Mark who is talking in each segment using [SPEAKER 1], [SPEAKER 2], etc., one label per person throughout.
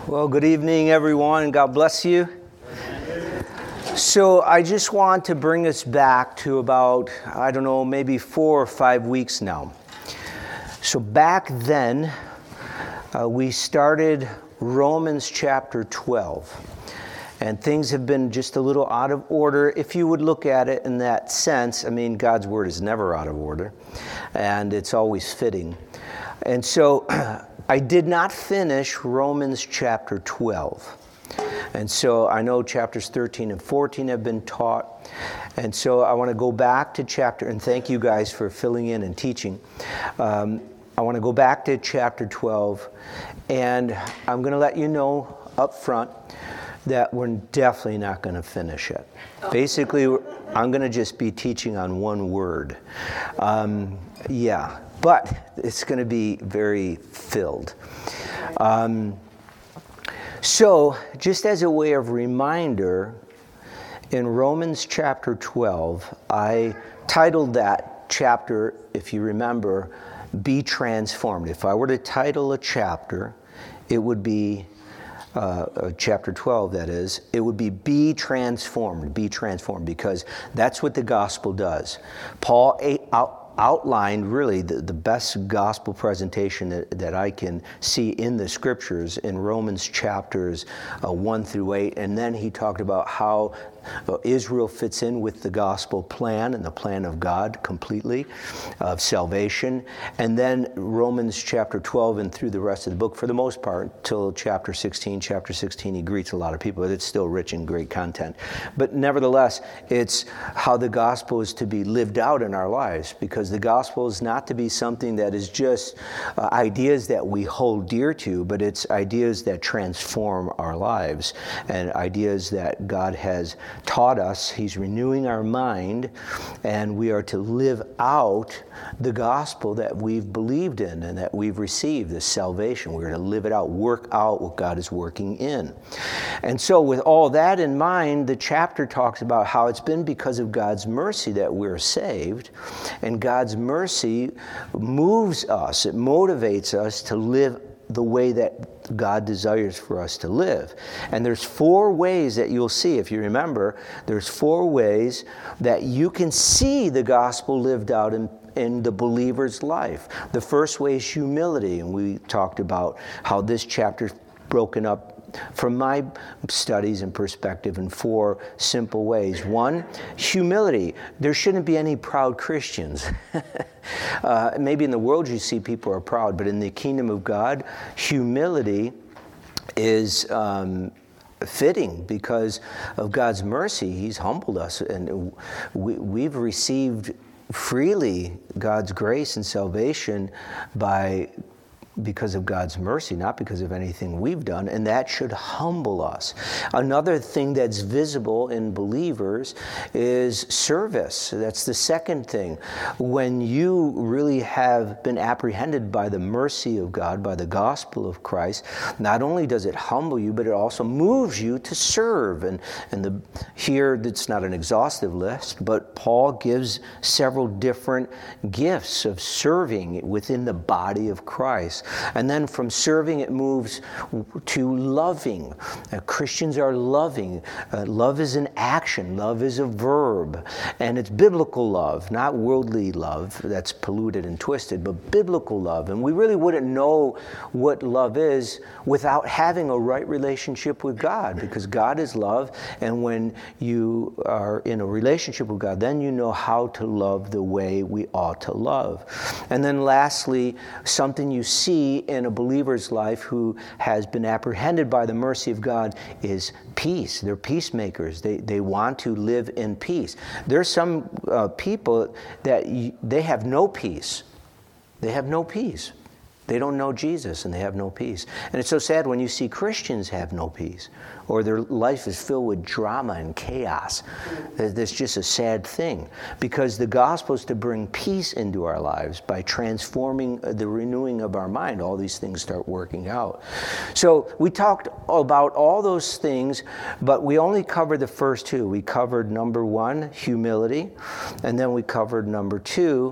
[SPEAKER 1] Well, good evening, everyone, and God bless you. So I just want to bring us back to about, maybe 4 or 5 weeks now. So back then, we started Romans chapter 12. And things have been just a little out of order. If you would look at it in that sense, God's Word is never out of order, and it's always fitting. And so I did not finish Romans chapter 12. And so I know chapters 13 and 14 have been taught. And so I want to go back to chapter, and thank you guys for filling in and teaching. I want to go back to chapter 12, and I'm going to let you know up front that we're definitely not going to finish it. Basically, I'm going to just be teaching on one word. But it's going to be very filled. So, just as a way of reminder, in Romans chapter 12, I titled that chapter, if you remember, Be Transformed. If I were to title a chapter, it would be chapter 12, that is, it would be transformed, because that's what the gospel does. Paul outlined really the best gospel presentation that I can see in the scriptures in Romans chapters 1 through 8, and then he talked about how Israel fits in with the gospel plan and the plan of God completely, of salvation. And then Romans chapter 12 and through the rest of the book, for the most part, till chapter 16. Chapter 16, he greets a lot of people, but it's still rich in great content. But nevertheless, it's how the gospel is to be lived out in our lives, because the gospel is not to be something that is just ideas that we hold dear to, but it's ideas that transform our lives and ideas that God has taught us. He's renewing our mind, and we are to live out the gospel that we've believed in and that we've received, this salvation. We're to live it out, work out what God is working in. And so with all that in mind, the chapter talks about how it's been because of God's mercy that we're saved, and God's mercy moves us, it motivates us to live the way that God desires for us to live. And there's 4 ways that you'll see, if you remember, there's 4 ways that you can see the gospel lived out in the believer's life. The first way is humility, and we talked about how this chapter's broken up from my studies and perspective in 4 simple ways. 1, humility. There shouldn't be any proud Christians. Maybe in the world you see people are proud, but in the kingdom of God, humility is fitting because of God's mercy. He's humbled us, and we've received freely God's grace and salvation because of God's mercy, not because of anything we've done, and that should humble us. Another thing that's visible in believers is service. That's the second thing. When you really have been apprehended by the mercy of God, by the gospel of Christ, not only does it humble you, but it also moves you to serve. And here, it's not an exhaustive list, but Paul gives several different gifts of serving within the body of Christ. And then from serving, it moves to loving. Christians are loving. Love is an action. Love is a verb. And it's biblical love, not worldly love that's polluted and twisted, but biblical love. And we really wouldn't know what love is without having a right relationship with God, because God is love. And when you are in a relationship with God, then you know how to love the way we ought to love. And then lastly, something you see in a believer's life who has been apprehended by the mercy of God is peace. They're peacemakers. They want to live in peace. There's some people that they have no peace. They have no peace. They don't know Jesus, and they have no peace. And it's so sad when you see Christians have no peace, or their life is filled with drama and chaos. That's just a sad thing, because the gospel is to bring peace into our lives by transforming the renewing of our mind. All these things start working out. So we talked about all those things, but we only covered the first 2. We covered number 1, humility, and then we covered number 2,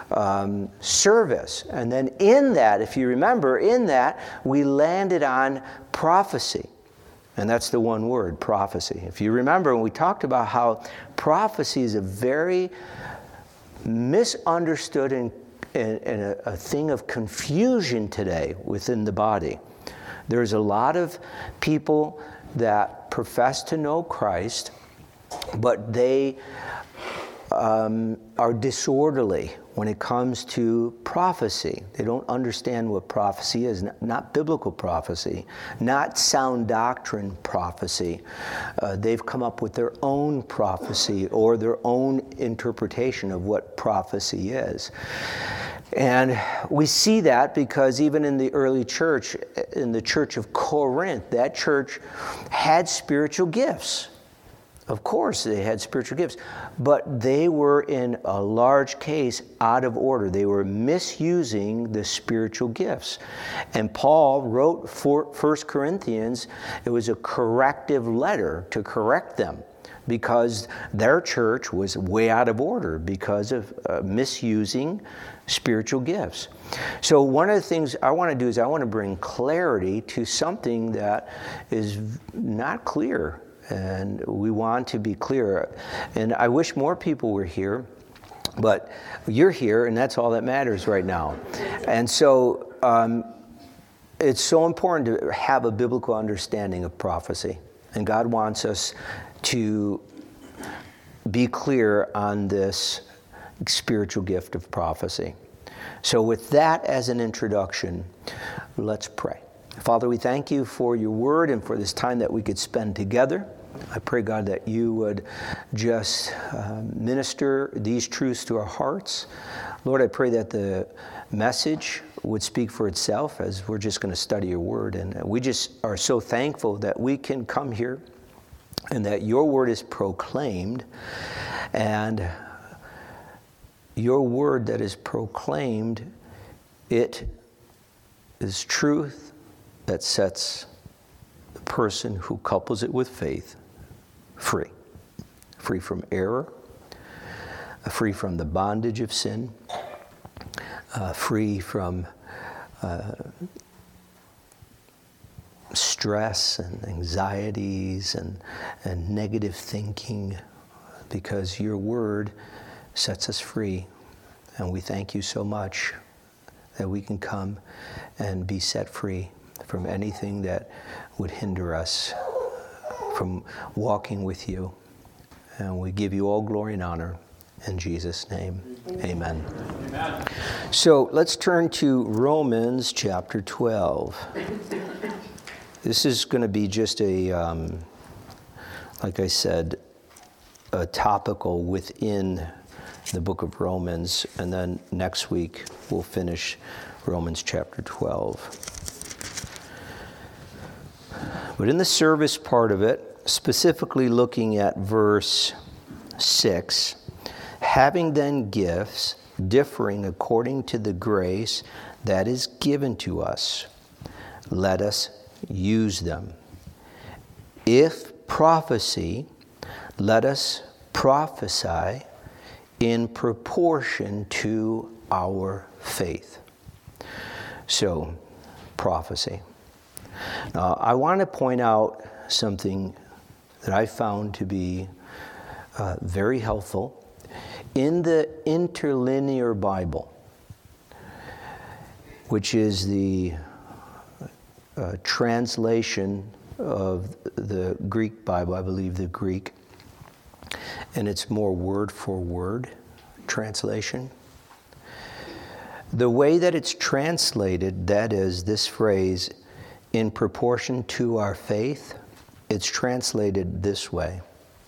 [SPEAKER 1] service. And then in that, if you remember, in that, we landed on prophecy. And that's the one word, prophecy. If you remember, when we talked about how prophecy is a very misunderstood and a thing of confusion today within the body. There's a lot of people that profess to know Christ, but they are disorderly when it comes to prophecy. They don't understand what prophecy is, not biblical prophecy, not sound doctrine prophecy. They've come up with their own prophecy or their own interpretation of what prophecy is. And we see that because even in the early church, in the church of Corinth, that church had spiritual gifts. Of course, they had spiritual gifts, but they were in a large case out of order. They were misusing the spiritual gifts. And Paul wrote 1 Corinthians, it was a corrective letter to correct them because their church was way out of order because of misusing spiritual gifts. So one of the things I want to do is I want to bring clarity to something that is not clear. And we want to be clear. And I wish more people were here, but you're here, and that's all that matters right now. And so it's so important to have a biblical understanding of prophecy. And God wants us to be clear on this spiritual gift of prophecy. So with that as an introduction, let's pray. Father, we thank you for your word and for this time that we could spend together. I pray, God, that you would just minister these truths to our hearts. Lord, I pray that the message would speak for itself as we're just going to study your word. And we just are so thankful that we can come here and that your word is proclaimed. And your word that is proclaimed, it is truth that sets the person who couples it with faith free. Free from error, free from the bondage of sin, free from stress and anxieties and negative thinking, because your word sets us free. And we thank you so much that we can come and be set free from anything that would hinder us from walking with you. And we give you all glory and honor in Jesus' name. Amen. Amen. So let's turn to Romans chapter 12. This is going to be just a, like I said, a topical within the book of Romans. And then next week we'll finish Romans chapter 12. But in the service part of it, specifically looking at verse 6, having then gifts differing according to the grace that is given to us, let us use them. If prophecy, let us prophesy in proportion to our faith. So, prophecy. Now, I want to point out something that I found to be very helpful in the Interlinear Bible, which is the translation of the Greek Bible, I believe the Greek, and it's more word for word translation. The way that it's translated, that is this phrase, in proportion to our faith, it's translated this way.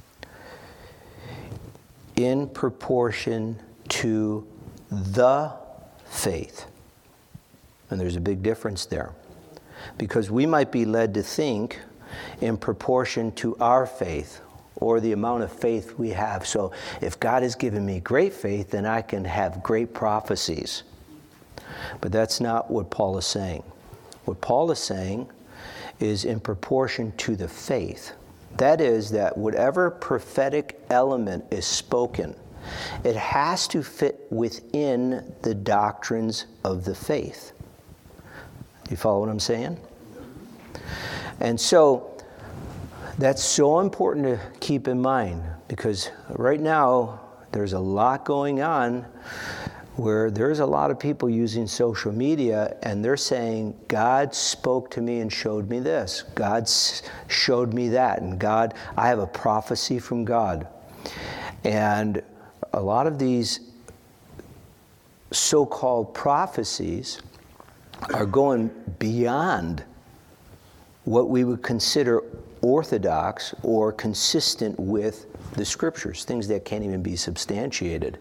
[SPEAKER 1] In proportion to the faith. And there's a big difference there. Because we might be led to think in proportion to our faith or the amount of faith we have. So if God has given me great faith, then I can have great prophecies. But that's not what Paul is saying. What Paul is saying is in proportion to the faith. That is, that whatever prophetic element is spoken, It has to fit within the doctrines of the faith. Do you follow what I'm saying? And so that's so important to keep in mind, because right now there's a lot going on where there's a lot of people using social media and they're saying, God spoke to me and showed me this. God showed me that. And God, I have a prophecy from God. And a lot of these so-called prophecies are going beyond what we would consider orthodox or consistent with the scriptures, things that can't even be substantiated.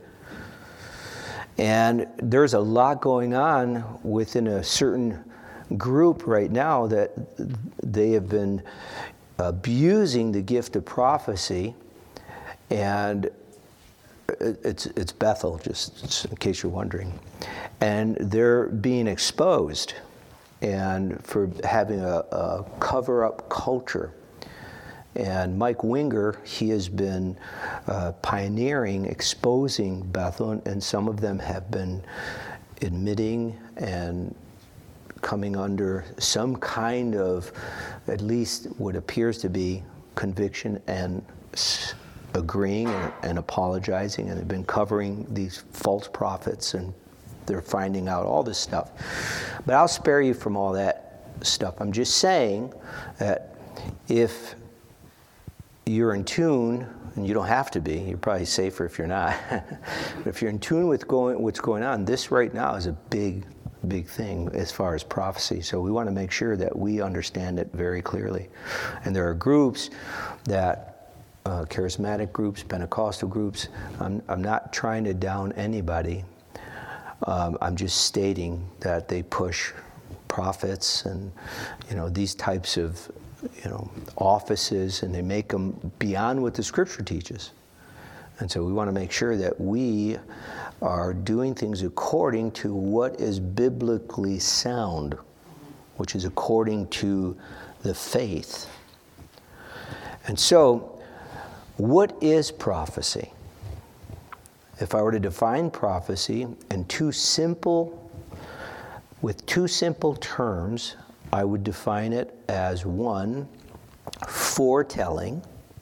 [SPEAKER 1] And there's a lot going on within a certain group right now that they have been abusing the gift of prophecy, and it's Bethel, just in case you're wondering. And they're being exposed and for having a cover-up culture. And Mike Winger, he has been pioneering, exposing Bethel, and some of them have been admitting and coming under some kind of, at least what appears to be, conviction and agreeing and apologizing, and they've been covering these false prophets, and they're finding out all this stuff. But I'll spare you from all that stuff. I'm just saying that if you're in tune, and you don't have to be, you're probably safer if you're not, but if you're in tune with what's going on, this right now is a big thing as far as prophecy. So we want to make sure that we understand it very clearly. And there are groups that, charismatic groups, Pentecostal groups, I'm not trying to down anybody. I'm just stating that they push prophets and, these types of, offices, and they make them beyond what the scripture teaches. And so we want to make sure that we are doing things according to what is biblically sound, which is according to the faith. And so, what is prophecy? If I were to define prophecy with two simple terms, I would define it as one, foretelling,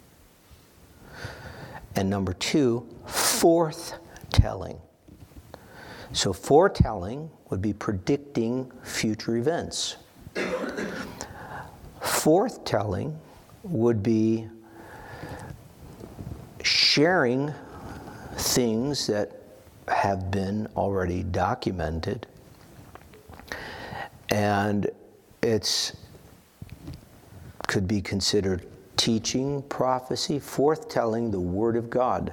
[SPEAKER 1] and number two, forthtelling. So foretelling would be predicting future events. Forthtelling would be sharing things that have been already documented, and could be considered teaching prophecy, forthtelling the Word of God.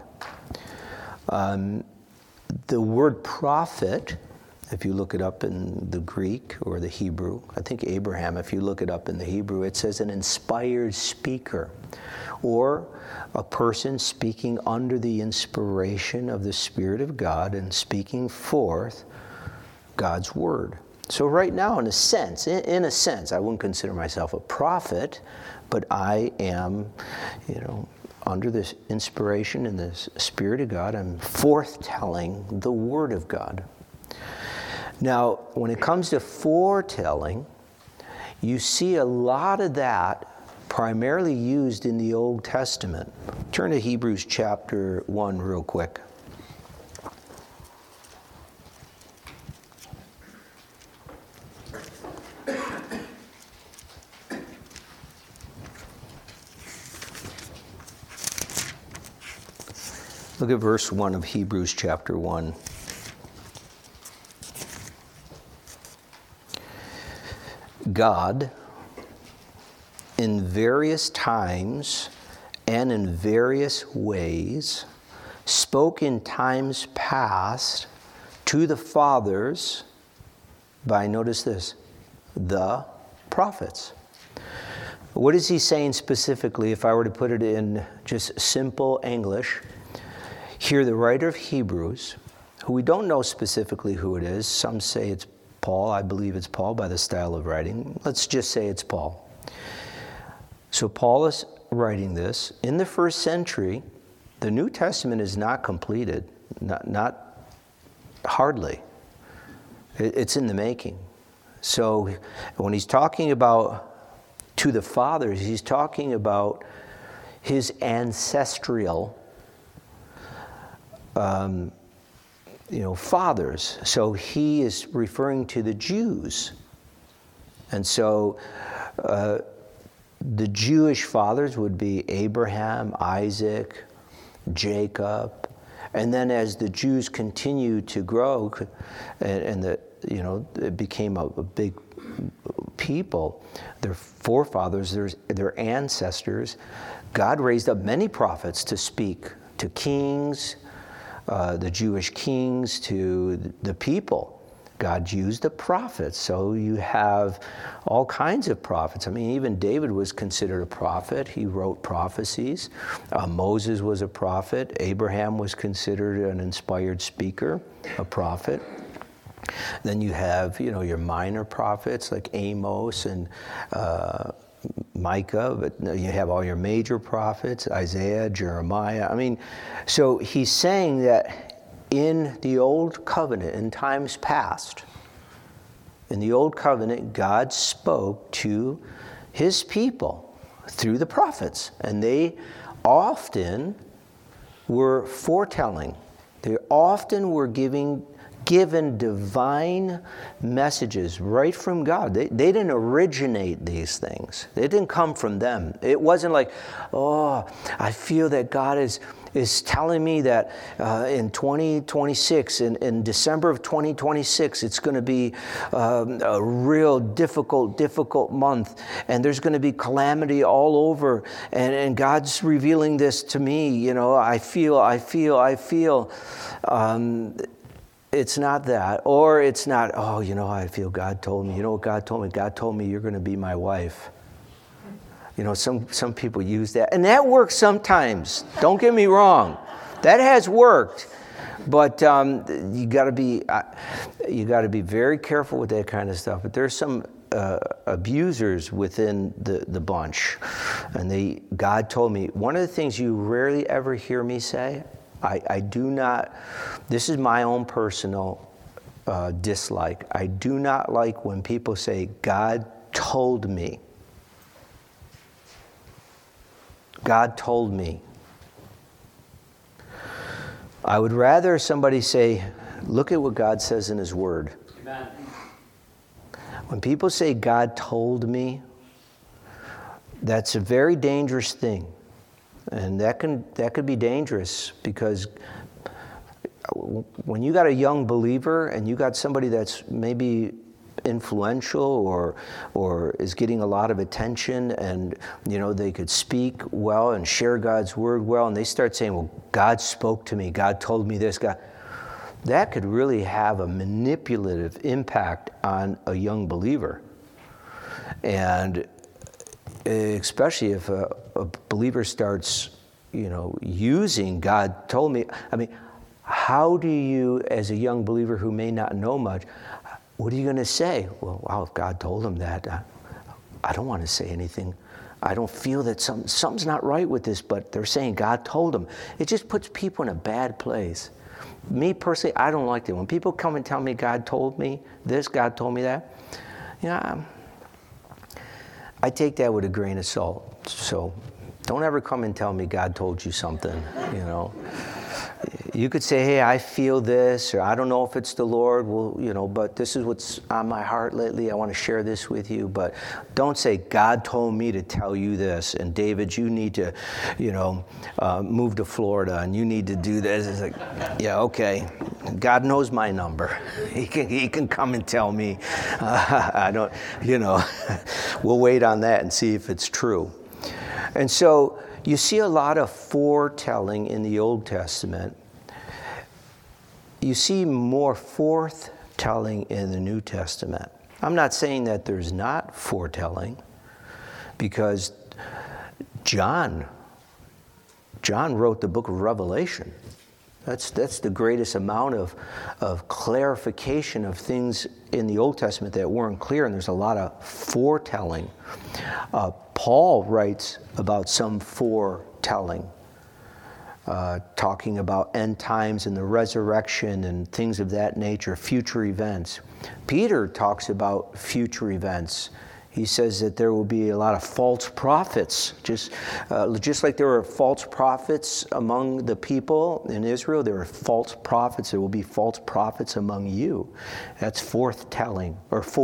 [SPEAKER 1] The word prophet, if you look it up in the Greek or the Hebrew, I think Abraham, if you look it up in the Hebrew, it says an inspired speaker, or a person speaking under the inspiration of the Spirit of God and speaking forth God's Word. So right now, in a sense, I wouldn't consider myself a prophet, but I am, under this inspiration and the Spirit of God, I'm forthtelling the Word of God. Now, when it comes to foretelling, you see a lot of that primarily used in the Old Testament. Turn to Hebrews chapter 1 real quick. Look at verse 1 of Hebrews chapter 1. God, in various times and in various ways, spoke in times past to the fathers by, notice this, the prophets. What is he saying specifically, if I were to put it in just simple English? Here, the writer of Hebrews, who we don't know specifically who it is, some say it's Paul, I believe it's Paul by the style of writing. Let's just say it's Paul. So Paul is writing this. In the first century, the New Testament is not completed, not hardly. It's in the making. So when he's talking about to the fathers, he's talking about his ancestral fathers. So he is referring to the Jews. And so the Jewish fathers would be Abraham, Isaac, Jacob. And then as the Jews continued to grow and it became a big people, their forefathers, their ancestors, God raised up many prophets to speak to kings, the Jewish kings, to the people. God used the prophets. So you have all kinds of prophets. I mean, even David was considered a prophet. He wrote prophecies. Moses was a prophet. Abraham was considered an inspired speaker, a prophet. Then you have, your minor prophets like Amos and Micah, but you have all your major prophets, Isaiah, Jeremiah. I mean, so he's saying that in the Old Covenant, in times past, in the Old Covenant, God spoke to his people through the prophets, and they often were foretelling. They often were given divine messages right from God. They didn't originate these things. They didn't come from them. It wasn't like, I feel that God is telling me that in 2026, in December of 2026, it's going to be a real difficult month, and there's going to be calamity all over, and God's revealing this to me. I feel. It's not that, or it's not, I feel God told me. You know what God told me? God told me you're going to be my wife. Some people use that, and that works sometimes. Don't get me wrong, that has worked, but you got to be very careful with that kind of stuff. But there's some abusers within the bunch, and God told me. One of the things you rarely ever hear me say, I do not. This is my own personal dislike. I do not like when people say, God told me. God told me. I would rather somebody say, look at what God says in his word. Amen. When people say, God told me, that's a very dangerous thing. And that could be dangerous, because when you got a young believer and you got somebody that's maybe influential or is getting a lot of attention, and they could speak well and share God's word well, and they start saying, well, God spoke to me, God told me this, that could really have a manipulative impact on a young believer. And especially if a believer starts, using God told me. I mean, how do you, as a young believer who may not know much, what are you going to say? Well, wow, if God told him that, I don't want to say anything. I don't feel that something's not right with this, but they're saying God told him. It just puts people in a bad place. Me personally, I don't like that. When people come and tell me God told me this, God told me that, I take that with a grain of salt. So don't ever come and tell me God told you something, You could say, hey, I feel this, or I don't know if it's the Lord, but this is what's on my heart lately. I want to share this with you. But don't say, God told me to tell you this, and David, you need to, move to Florida, and you need to do this. It's like, yeah, okay. God knows my number. He can come and tell me. I don't, we'll wait on that and see if it's true. And so you see a lot of foretelling in the Old Testament. You see more foretelling in the New Testament. I'm not saying that there's not foretelling, because John wrote the book of Revelation. That's the greatest amount of clarification of things in the Old Testament that weren't clear, and there's a lot of foretelling. Paul writes about some foretelling. talking about end times and the resurrection and things of that nature, future events. Peter talks about future events. He says that there will be a lot of false prophets. Just like there were false prophets among the people in Israel, there are false prophets. There will be false prophets among you. That's foretelling.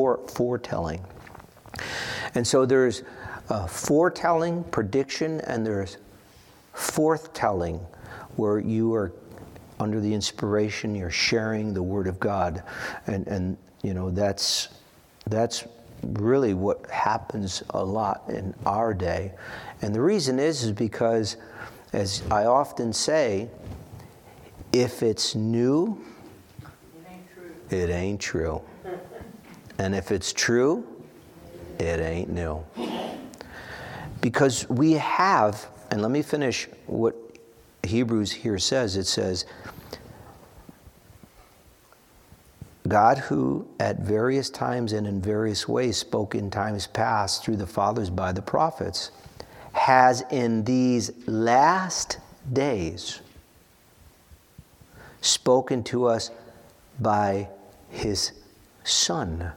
[SPEAKER 1] And so there's foretelling, prediction, and there's forthtelling, where you are under the inspiration, you're sharing the Word of God. And you know, that's really what happens a lot in our day. And the reason is because, as I often say, if it's new, it ain't true. And if it's true, it ain't new. Because we have, and let me finish what Hebrews here says. It says, God, who at various times and in various ways spoke in times past through the fathers by the prophets, has in these last days spoken to us by his Son.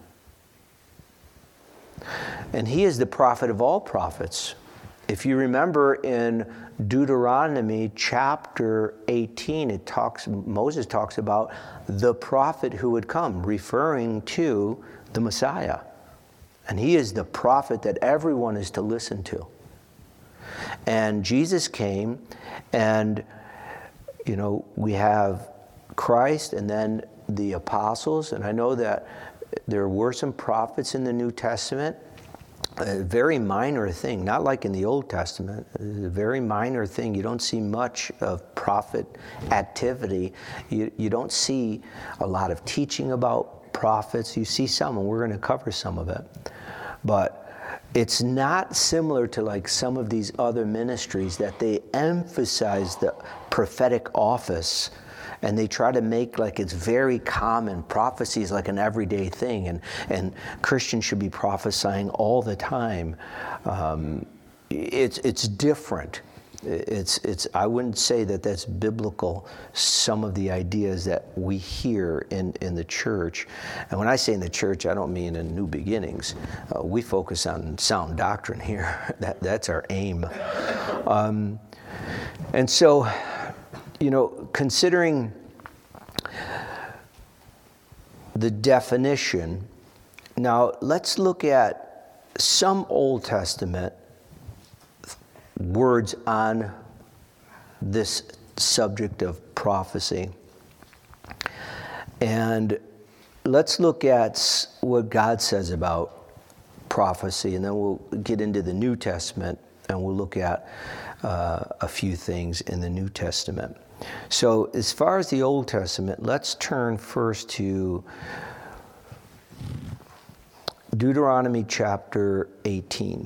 [SPEAKER 1] And he is the prophet of all prophets. If you remember in Deuteronomy chapter 18, Moses talks about the prophet who would come, referring to the Messiah. And he is the prophet that everyone is to listen to. And Jesus came, and you know, we have Christ and then the apostles. And I know that there were some prophets in the New Testament. A very minor thing, not like in the Old Testament. It's a very minor thing. You don't see much of prophet activity. You don't see a lot of teaching about prophets. You see some, and we're going to cover some of it. But it's not similar to like some of these other ministries that they emphasize the prophetic office. And they try to make like it's very common. Prophecy is like an everyday thing, and Christians should be prophesying all the time. It's different. It's I wouldn't say that that's biblical. Some of the ideas that we hear in the church, and when I say in the church, I don't mean in New Beginnings. We focus on sound doctrine here. That's our aim. And so, you know, considering the definition, now let's look at some Old Testament words on this subject of prophecy. And let's look at what God says about prophecy, and then we'll get into the New Testament, and we'll look at a few things in the New Testament. So as far as the Old Testament, let's turn first to Deuteronomy chapter 18.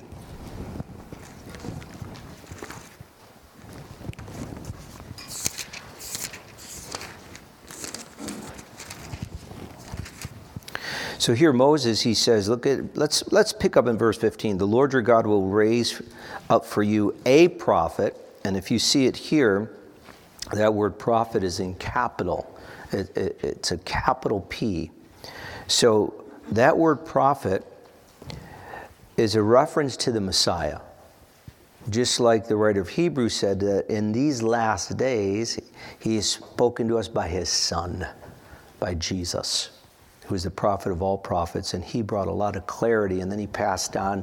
[SPEAKER 1] So here Moses, he says, let's pick up in verse 15. The Lord your God will raise up for you a prophet, and if you see it here, that word prophet is in capital. It's a capital P. So that word prophet is a reference to the Messiah. Just like the writer of Hebrews said that in these last days, he is spoken to us by his Son, by Jesus, who is the prophet of all prophets, and he brought a lot of clarity, and then he passed on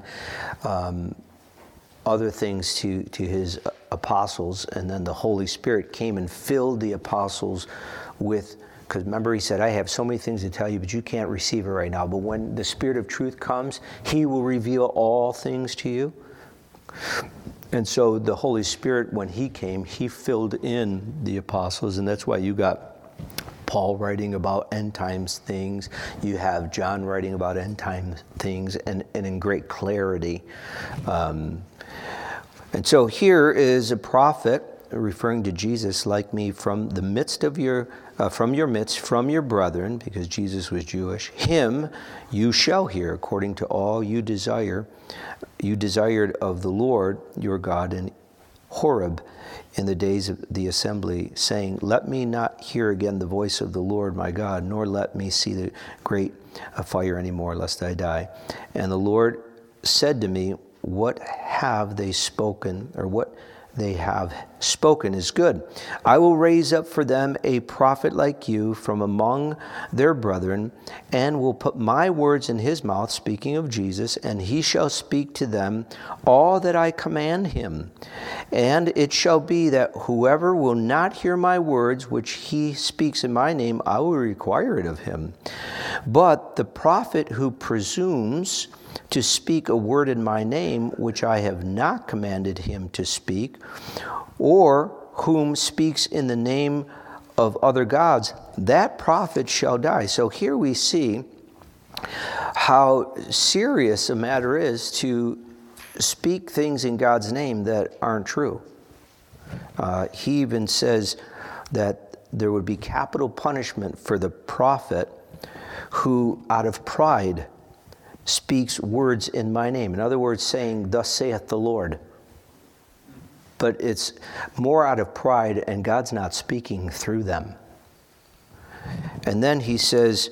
[SPEAKER 1] other things to his apostles, and then the Holy Spirit came and filled the apostles with, because remember he said, I have so many things to tell you, but you can't receive it right now. But when the Spirit of truth comes, he will reveal all things to you. And so the Holy Spirit, when he came, he filled in the apostles, and that's why you got Paul writing about end times things. You have John writing about end times things, and in great clarity. And so here is a prophet referring to Jesus, like me, from the midst of your brethren, because Jesus was Jewish. Him you shall hear according to all you desired of the Lord your God, and Horeb in the days of the assembly, saying, let me not hear again the voice of the Lord my God, nor let me see the great fire anymore, lest I die. And the Lord said to me, what have they spoken, or what they have spoken is good. I will raise up for them a prophet like you from among their brethren, and will put my words in his mouth, speaking of Jesus, and he shall speak to them all that I command him. And it shall be that whoever will not hear my words, which he speaks in my name, I will require it of him. But the prophet who presumes to speak a word in my name, which I have not commanded him to speak, or whom speaks in the name of other gods, that prophet shall die. So here we see how serious a matter is to speak things in God's name that aren't true. He even says that there would be capital punishment for the prophet who, out of pride, speaks words in my name. In other words, saying, thus saith the Lord. But it's more out of pride, and God's not speaking through them. And then he says,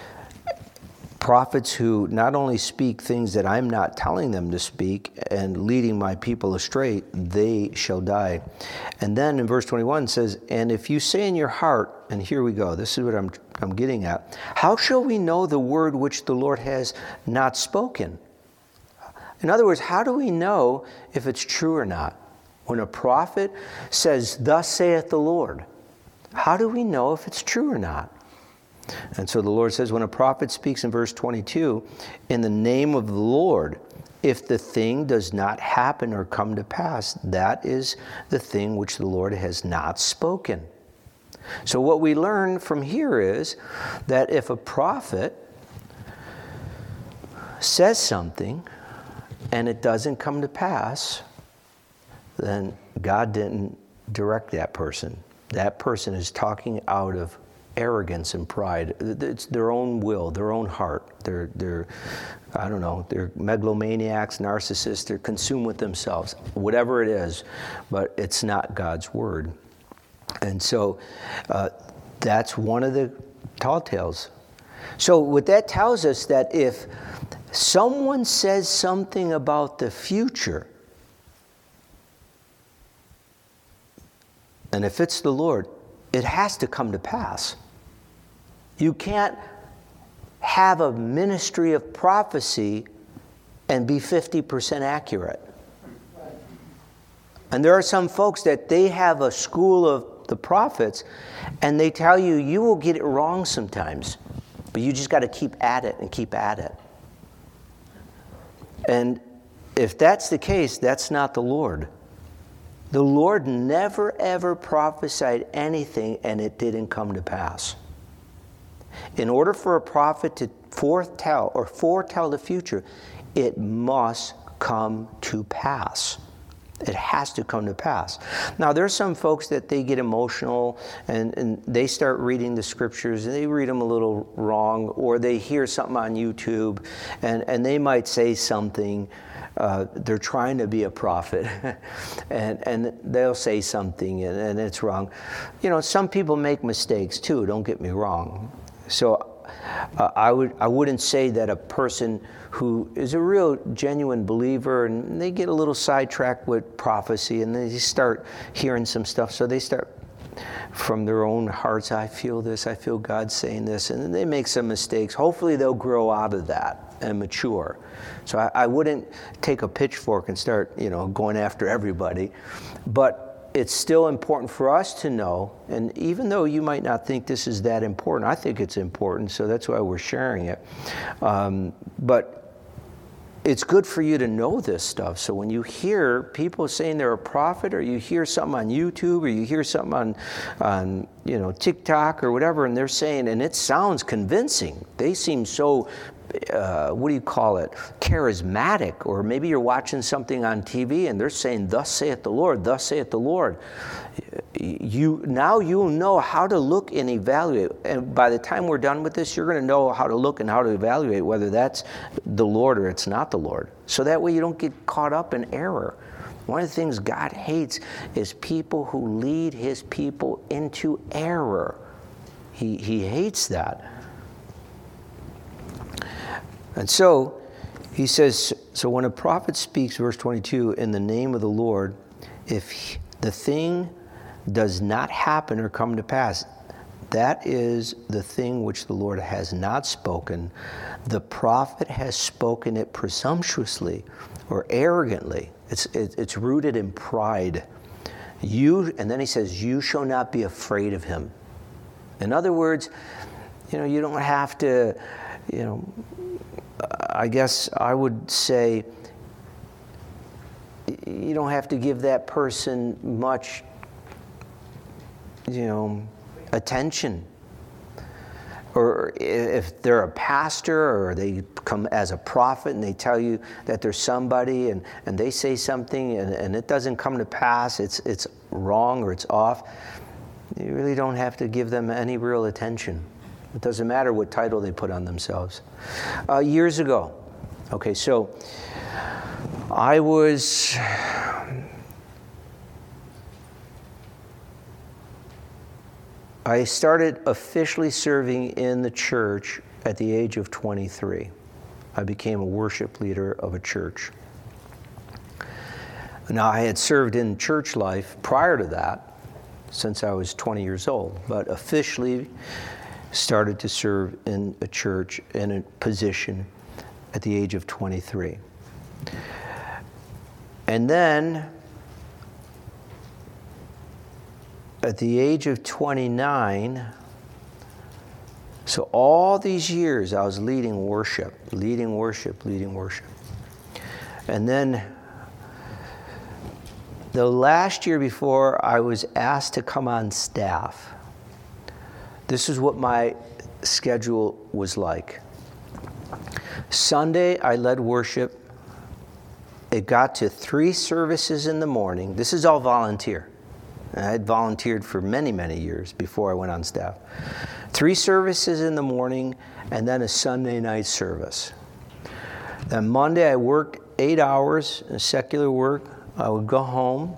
[SPEAKER 1] prophets who not only speak things that I'm not telling them to speak and leading my people astray, they shall die. And then in verse 21 it says, and if you say in your heart, and here we go, this is what I'm getting at, how shall we know the word which the Lord has not spoken? In other words, how do we know if it's true or not? When a prophet says, thus saith the Lord, how do we know if it's true or not? And so the Lord says, when a prophet speaks in verse 22, in the name of the Lord, if the thing does not happen or come to pass, that is the thing which the Lord has not spoken. So what we learn from here is that if a prophet says something and it doesn't come to pass, then God didn't direct that person. That person is talking out of arrogance and pride. It's their own will, their own heart. They're I don't know, they're megalomaniacs, narcissists, they're consumed with themselves, whatever it is, but it's not God's word. And so that's one of the tall tales. So what that tells us, that if someone says something about the future, and if it's the Lord, it has to come to pass. You can't have a ministry of prophecy and be 50% accurate. And there are some folks that they have a school of the prophets, and they tell you, you will get it wrong sometimes, but you just got to keep at it and keep at it. And if that's the case, that's not the Lord. The Lord never ever prophesied anything and it didn't come to pass. In order for a prophet to foretell the future, it must come to pass. It has to come to pass. Now, there's some folks that they get emotional and they start reading the scriptures and they read them a little wrong, or they hear something on YouTube and they might say something. They're trying to be a prophet and they'll say something and it's wrong. You know, some people make mistakes too, don't get me wrong. So I wouldn't say that a person who is a real genuine believer and they get a little sidetracked with prophecy and they start hearing some stuff, so they start from their own hearts, I feel this, I feel God saying this, and then they make some mistakes. Hopefully they'll grow out of that and mature. So I wouldn't take a pitchfork and start, going after everybody. But it's still important for us to know, and even though you might not think this is that important, I think it's important, so that's why we're sharing it. But it's good for you to know this stuff. So when you hear people saying they're a prophet, or you hear something on YouTube, or you hear something on TikTok or whatever, and they're saying, and it sounds convincing. They seem so what do you call it, charismatic, or maybe you're watching something on TV and they're saying, thus saith the Lord, thus saith the Lord. Now you'll know how to look and evaluate. And by the time we're done with this, you're going to know how to look and how to evaluate whether that's the Lord or it's not the Lord. So that way you don't get caught up in error. One of the things God hates is people who lead his people into error. He hates that. And so he says, so when a prophet speaks, verse 22, in the name of the Lord, if the thing does not happen or come to pass, that is the thing which the Lord has not spoken. The prophet has spoken it presumptuously or arrogantly. It's rooted in pride. And then he says, you shall not be afraid of him. In other words, you don't have to, I guess I would say you don't have to give that person much, attention. Or if they're a pastor or they come as a prophet and they tell you that there's somebody and they say something and it doesn't come to pass, it's wrong or it's off, you really don't have to give them any real attention. It doesn't matter what title they put on themselves. Years ago, so I started officially serving in the church at the age of 23. I became a worship leader of a church. Now, I had served in church life prior to that since I was 20 years old, but officially started to serve in a church in a position at the age of 23. And then at the age of 29, so all these years I was leading worship. And then the last year before I was asked to come on staff, this is what my schedule was like. Sunday, I led worship. It got to 3 services in the morning. This is all volunteer. I had volunteered for many, many years before I went on staff. 3 services in the morning, and then a Sunday night service. Then Monday, I worked 8 hours in secular work. I would go home,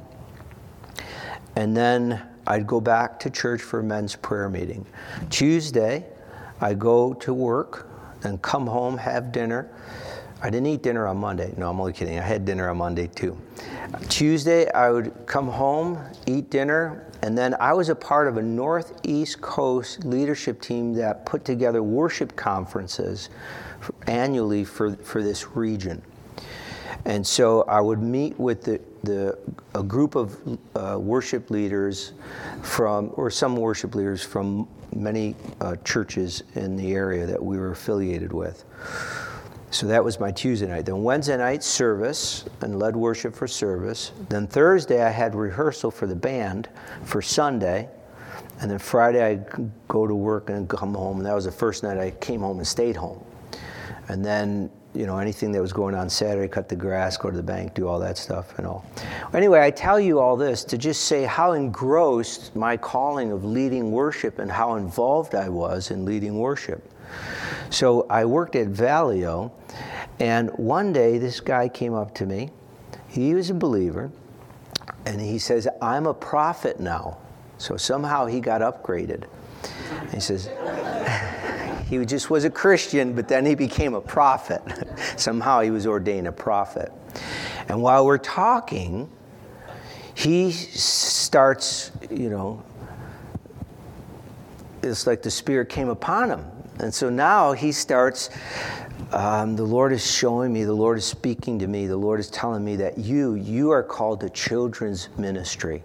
[SPEAKER 1] and then I'd go back to church for a men's prayer meeting. Tuesday, I go to work, then come home, have dinner. I didn't eat dinner on Monday. No, I'm only kidding. I had dinner on Monday too. Tuesday, I would come home, eat dinner, and then I was a part of a Northeast Coast leadership team that put together worship conferences annually for this region. And so I would meet with a group of worship leaders some worship leaders from many churches in the area that we were affiliated with. So that was my Tuesday night. Then Wednesday night, service, and led worship for service. Then Thursday, I had rehearsal for the band for Sunday. And then Friday, I'd go to work and come home. And that was the first night I came home and stayed home. And then, anything that was going on Saturday, cut the grass, go to the bank, do all that stuff and all. Anyway, I tell you all this to just say how engrossed my calling of leading worship and how involved I was in leading worship. So I worked at Valio, and one day this guy came up to me. He was a believer, and he says, I'm a prophet now. So somehow he got upgraded. He says, he just was a Christian, but then he became a prophet. Somehow he was ordained a prophet. And while we're talking, he starts, it's like the Spirit came upon him. And so now he starts, the Lord is showing me, the Lord is speaking to me, the Lord is telling me that you are called to children's ministry.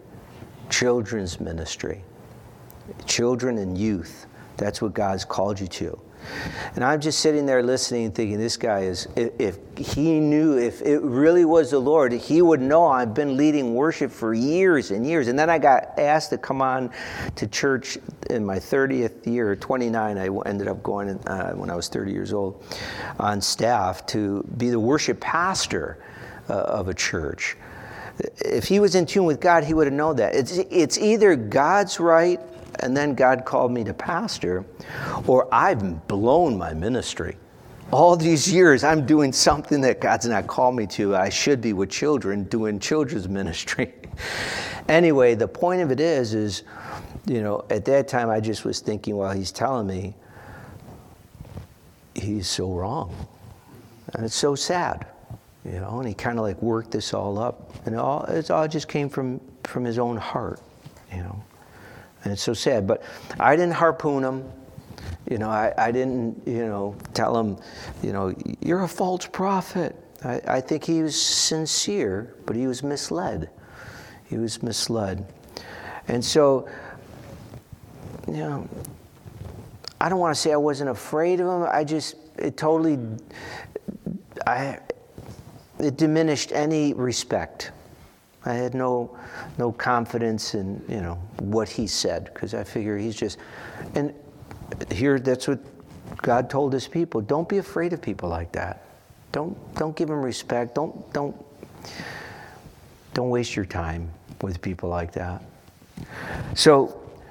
[SPEAKER 1] Children and youth. That's what God's called you to. And I'm just sitting there listening, thinking, this guy is, if he knew, if it really was the Lord, he would know I've been leading worship for years and years. And then I got asked to come on to church in my 30th year, 29. I ended up going when I was 30 years old on staff to be the worship pastor of a church. If he was in tune with God, he would have known that. It's either God's right, and then God called me to pastor, or I've blown my ministry. All these years, I'm doing something that God's not called me to. I should be with children, doing children's ministry. Anyway, the point of it is, at that time, I just was thinking, while he's telling me, he's so wrong. And it's so sad, and he kind of like worked this all up. And it all just came from his own heart, And it's so sad. But I didn't harpoon him. I didn't, tell him, you're a false prophet. I think he was sincere, but he was misled. He was misled. And so, I don't want to say I wasn't afraid of him. It diminished any respect. I had no confidence in, what he said, because I figure he's just, and here that's what God told his people. Don't be afraid of people like that. Don't give them respect. Don't waste your time with people like that. So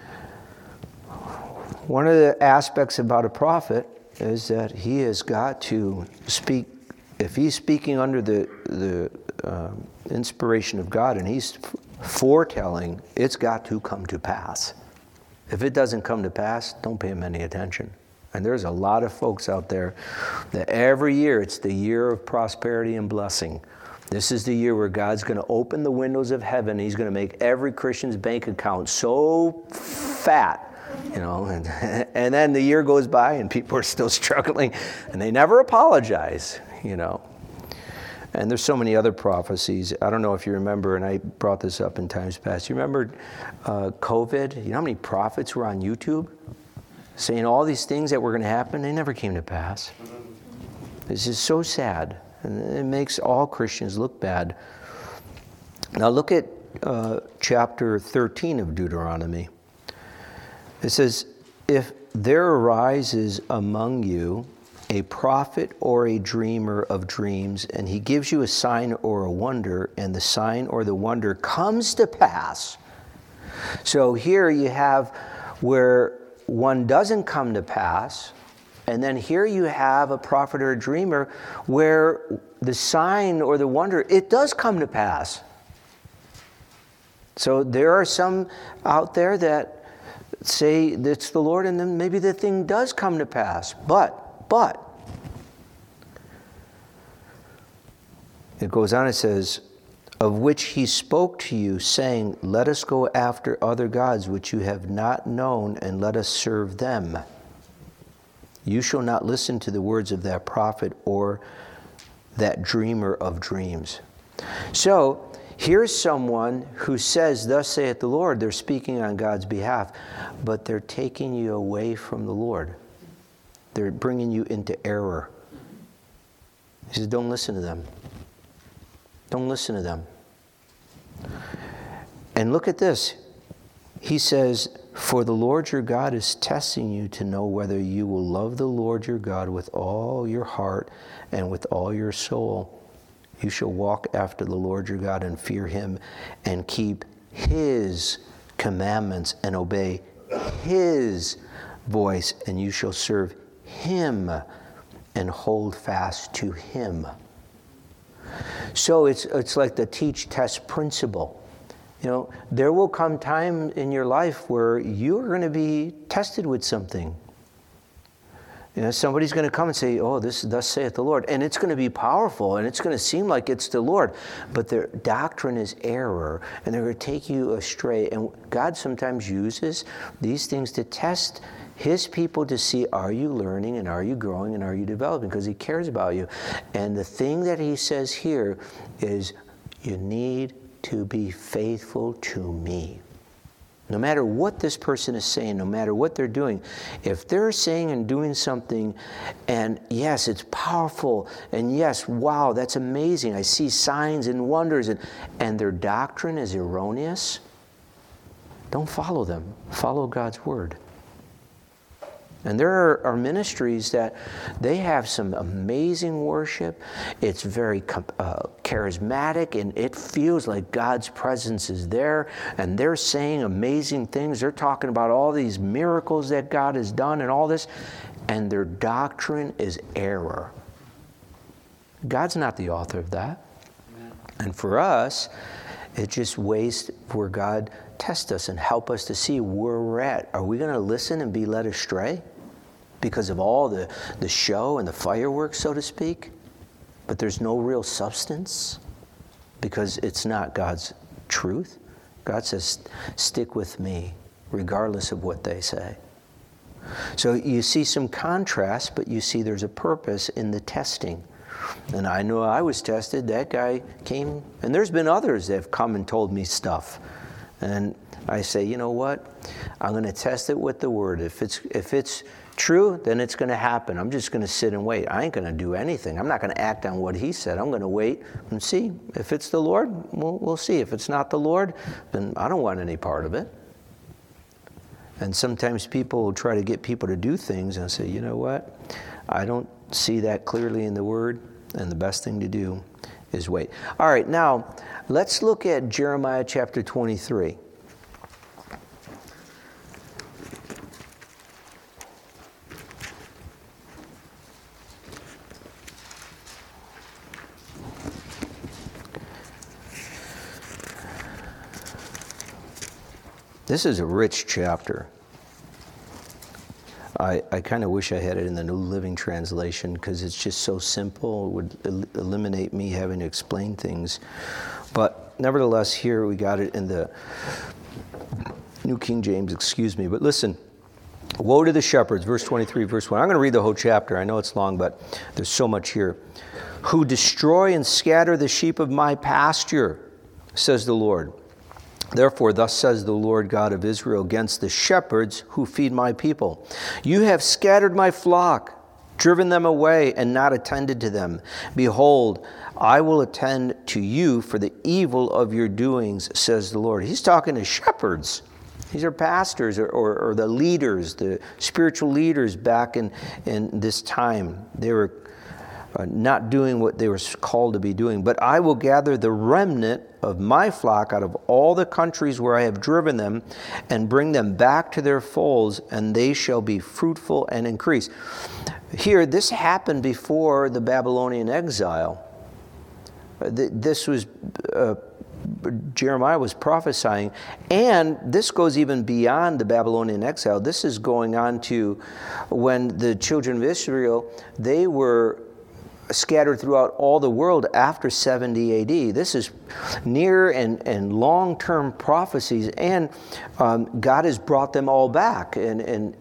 [SPEAKER 1] one of the aspects about a prophet is that he has got to speak. If he's speaking under the inspiration of God and he's foretelling, it's got to come to pass. If it doesn't come to pass, don't pay him any attention. And there's a lot of folks out there that every year it's the year of prosperity and blessing. This is the year where God's going to open the windows of heaven. He's going to make every Christian's bank account so fat, and then the year goes by and people are still struggling and they never apologize, And there's so many other prophecies. I don't know if you remember, and I brought this up in times past. You remember COVID? You know how many prophets were on YouTube saying all these things that were going to happen? They never came to pass. This is so sad. And it makes all Christians look bad. Now look at chapter 13 of Deuteronomy. It says, if there arises among you a prophet or a dreamer of dreams, and he gives you a sign or a wonder, and the sign or the wonder comes to pass. So here you have where one doesn't come to pass, and then here you have a prophet or a dreamer where the sign or the wonder, it does come to pass. So there are some out there that say it's the Lord, and then maybe the thing does come to pass. But it goes on, it says, of which he spoke to you, saying, let us go after other gods which you have not known, and let us serve them. You shall not listen to the words of that prophet or that dreamer of dreams. So here's someone who says, thus saith the Lord. They're speaking on God's behalf, but they're taking you away from the Lord. They're bringing you into error. He says, don't listen to them. Don't listen to them. And look at this. He says, for the Lord your God is testing you to know whether you will love the Lord your God with all your heart and with all your soul. You shall walk after the Lord your God and fear him and keep his commandments and obey his voice, and you shall serve him and hold fast to him. So it's like the teach, test principle. There will come time in your life where you're going to be tested with something. Somebody's going to come and say, oh, this thus saith the Lord. And it's going to be powerful, and it's going to seem like it's the Lord. But their doctrine is error, and they're going to take you astray. And God sometimes uses these things to test his people to see, are you learning, and are you growing, and are you developing? Because he cares about you. And the thing that he says here is, you need to be faithful to me. No matter what this person is saying, no matter what they're doing, if they're saying and doing something, and yes, it's powerful, and yes, wow, that's amazing, I see signs and wonders, and their doctrine is erroneous, don't follow them. Follow God's word. And there are ministries that they have some amazing worship. It's very charismatic, and it feels like God's presence is there. And they're saying amazing things. They're talking about all these miracles that God has done and all this. And their doctrine is error. God's not the author of that. Amen. And for us, it's just ways where God tests us and help us to see where we're at. Are we going to listen and be led astray because of all the show and the fireworks, so to speak? But there's no real substance because it's not God's truth. God says, stick with me regardless of what they say. So you see some contrast, but you see there's a purpose in the testing. And I know I was tested. That guy came, and there's been others that have come and told me stuff. And I say, you know what? I'm going to test it with the word. If it's true, then it's going to happen. I'm just going to sit and wait. I ain't going to do anything. I'm not going to act on what he said. I'm going to wait and see. If it's the Lord, we'll see. If it's not the Lord, then I don't want any part of it. And sometimes people will try to get people to do things and say, you know what? I don't see that clearly in the word, and the best thing to do is wait. All right, now let's look at Jeremiah chapter 23. This is a rich chapter. I kind of wish I had it in the New Living Translation because it's just so simple. It would eliminate me having to explain things. But nevertheless, here we got it in the New King James, excuse me. But listen, woe to the shepherds, verse 23, verse 1. I'm going to read the whole chapter. I know it's long, but there's so much here. Who destroy and scatter the sheep of my pasture, says the Lord. Therefore, thus says the Lord God of Israel against the shepherds who feed my people. You have scattered my flock, driven them away, and not attended to them. Behold, I will attend to you for the evil of your doings, says the Lord. He's talking to shepherds. These are pastors or the leaders, the spiritual leaders back in this time. They were not doing what they were called to be doing. But I will gather the remnant of my flock out of all the countries where I have driven them and bring them back to their folds, and they shall be fruitful and increase. Here, this happened before the Babylonian exile. This was, Jeremiah was prophesying, and this goes even beyond the Babylonian exile. This is going on to when the children of Israel, they were scattered throughout all the world after 70 AD. This is near and long-term prophecies, and God has brought them all back. In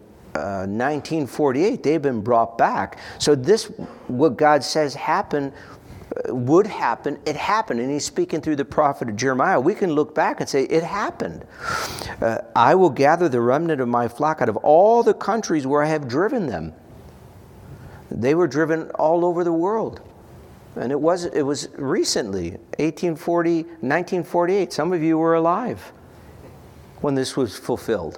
[SPEAKER 1] 1948, they've been brought back. So this, what God says would happen, it happened. And he's speaking through the prophet Jeremiah. We can look back and say, it happened. I will gather the remnant of my flock out of all the countries where I have driven them. They were driven all over the world. And it was recently, 1948. Some of you were alive when this was fulfilled.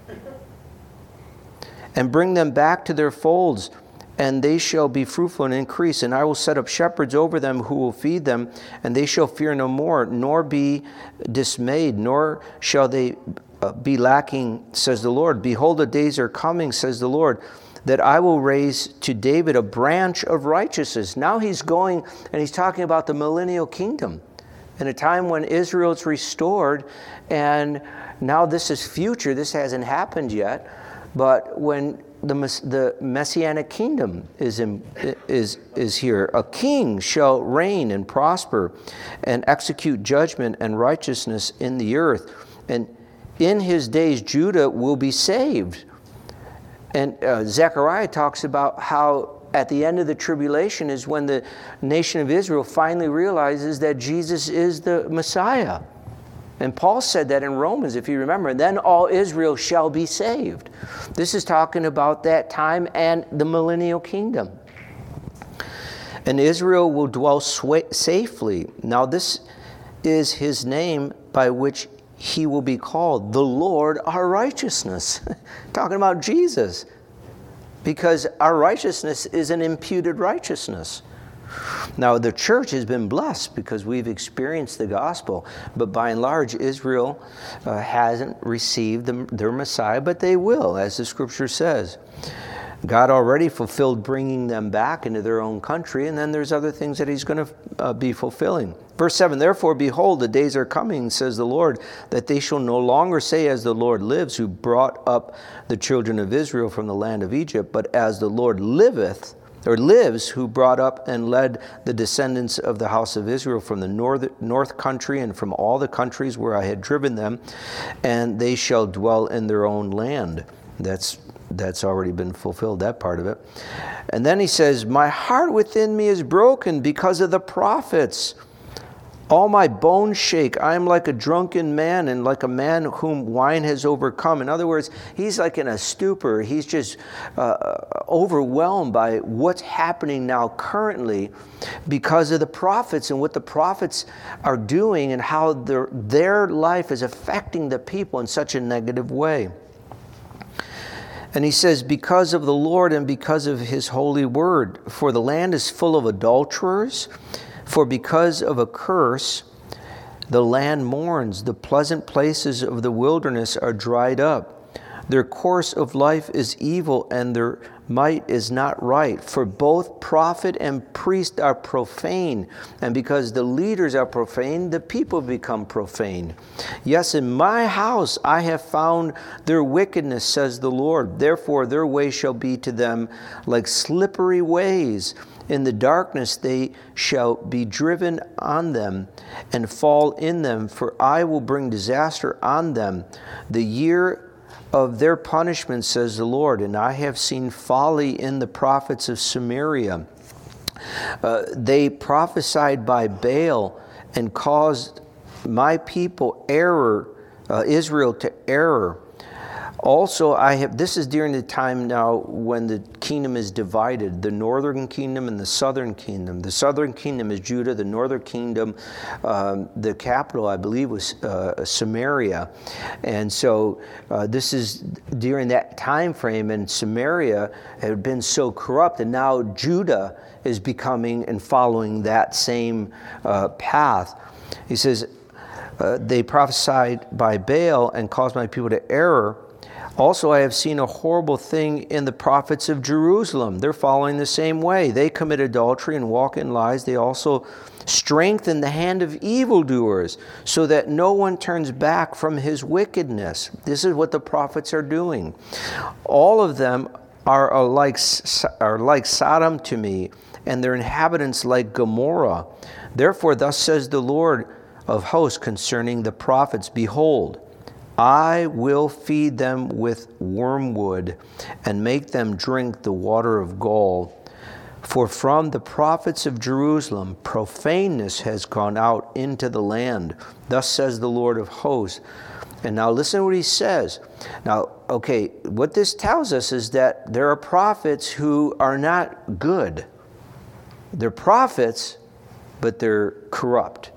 [SPEAKER 1] And bring them back to their folds, and they shall be fruitful and increase. And I will set up shepherds over them who will feed them, and they shall fear no more, nor be dismayed, nor shall they be lacking, says the Lord. Behold, the days are coming, says the Lord, that I will raise to David a branch of righteousness. Now he's going and he's talking about the millennial kingdom, in a time when Israel is restored, and now this is future. This hasn't happened yet, but when the messianic kingdom is here, a king shall reign and prosper and execute judgment and righteousness in the earth, and in his days Judah will be saved. And Zechariah talks about how at the end of the tribulation is when the nation of Israel finally realizes that Jesus is the Messiah. And Paul said that in Romans, if you remember. Then all Israel shall be saved. This is talking about that time and the millennial kingdom. And Israel will dwell safely. Now this is his name by which he will be called, the Lord our righteousness. Talking about Jesus. Because our righteousness is an imputed righteousness. Now, the church has been blessed because we've experienced the gospel, but by and large, Israel hasn't received their Messiah, but they will, as the scripture says. God already fulfilled bringing them back into their own country, and then there's other things that he's going to be fulfilling. Verse 7, therefore, behold, the days are coming, says the Lord, that they shall no longer say, as the Lord lives, who brought up the children of Israel from the land of Egypt, but as the Lord lives, who brought up and led the descendants of the house of Israel from the north country and from all the countries where I had driven them, and they shall dwell in their own land. That's already been fulfilled, that part of it. And then he says, my heart within me is broken because of the prophets. All my bones shake. I am like a drunken man and like a man whom wine has overcome. In other words, he's like in a stupor. He's just overwhelmed by what's happening now currently because of the prophets and what the prophets are doing and how their life is affecting the people in such a negative way. And he says, because of the Lord and because of his holy word, for the land is full of adulterers, for because of a curse, the land mourns. The pleasant places of the wilderness are dried up. Their course of life is evil, and their might is not right. For both prophet and priest are profane, and because the leaders are profane, the people become profane. Yes, in my house I have found their wickedness, says the Lord. Therefore their way shall be to them like slippery ways. In the darkness they shall be driven on them and fall in them, for I will bring disaster on them. The year of their punishment, says the Lord, and I have seen folly in the prophets of Samaria. They prophesied by Baal and caused my people Israel to error. Also, this is during the time now when the kingdom is divided, the northern kingdom and the southern kingdom. The southern kingdom is Judah, the northern kingdom, the capital, I believe, was Samaria. And so this is during that time frame, and Samaria had been so corrupt, and now Judah is becoming and following that same path. He says, they prophesied by Baal and caused my people to error. Also, I have seen a horrible thing in the prophets of Jerusalem. They're following the same way. They commit adultery and walk in lies. They also strengthen the hand of evildoers so that no one turns back from his wickedness. This is what the prophets are doing. All of them are like Sodom to me, and their inhabitants like Gomorrah. Therefore, thus says the Lord of hosts concerning the prophets, behold, I will feed them with wormwood and make them drink the water of gall. For from the prophets of Jerusalem, profaneness has gone out into the land. Thus says the Lord of hosts. And now listen to what he says. Now, okay, what this tells us is that there are prophets who are not good. They're prophets, but they're corrupt.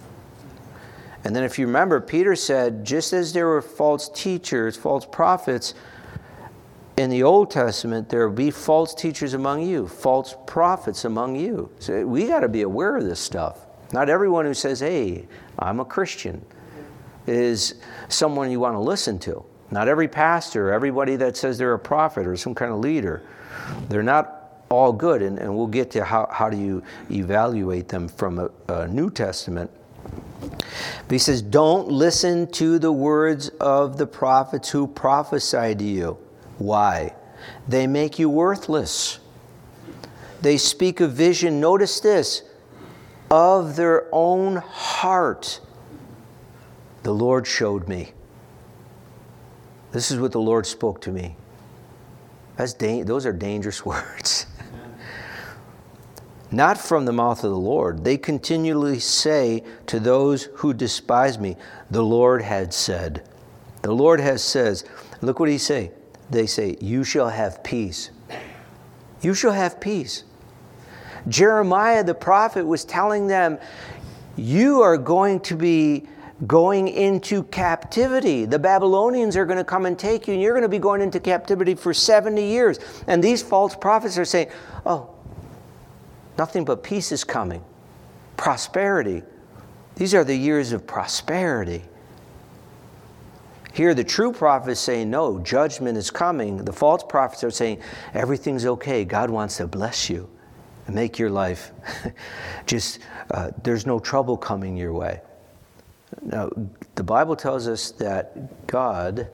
[SPEAKER 1] And then if you remember, Peter said, just as there were false teachers, false prophets in the Old Testament, there will be false teachers among you, false prophets among you. So we got to be aware of this stuff. Not everyone who says, hey, I'm a Christian, is someone you want to listen to. Not every pastor, everybody that says they're a prophet or some kind of leader. They're not all good, and we'll get to how do you evaluate them from a New Testament. But he says, don't listen to the words of the prophets who prophesy to you. Why? They make you worthless. They speak a vision, notice this, of their own heart. The Lord showed me. This is what the Lord spoke to me. Those are dangerous words. not from the mouth of the Lord. They continually say to those who despise me, the Lord had said. The Lord has says. Look what he say. They say, you shall have peace. You shall have peace. Jeremiah the prophet was telling them, you are going to be going into captivity. The Babylonians are going to come and take you, and you're going to be going into captivity for 70 years. And these false prophets are saying, oh, nothing but peace is coming. Prosperity. These are the years of prosperity. Here the true prophets say, no, judgment is coming. The false prophets are saying, everything's okay. God wants to bless you and make your life just, there's no trouble coming your way. Now, the Bible tells us that God,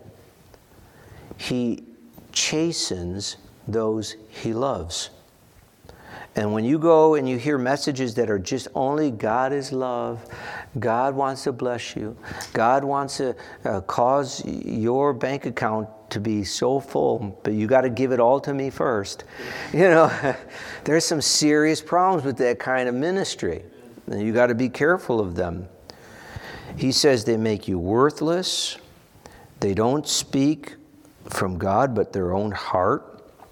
[SPEAKER 1] He chastens those He loves. And when you go and you hear messages that are just only God is love, God wants to bless you, God wants to cause your bank account to be so full, but you got to give it all to me first. You know, there's some serious problems with that kind of ministry. And you got to be careful of them. He says they make you worthless. They don't speak from God, but their own heart.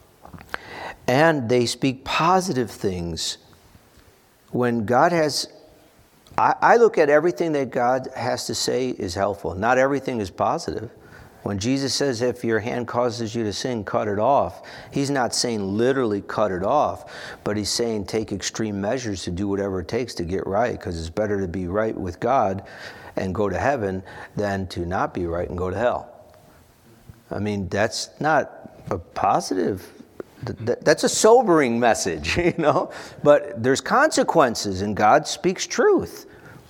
[SPEAKER 1] And they speak positive things. When God has, I look at everything that God has to say is helpful. Not everything is positive. When Jesus says, if your hand causes you to sin, cut it off. He's not saying literally cut it off, but he's saying take extreme measures to do whatever it takes to get right, because it's better to be right with God and go to heaven than to not be right and go to hell. I mean, that's not a positive. That's a sobering message, you know. But there's consequences, and God speaks truth.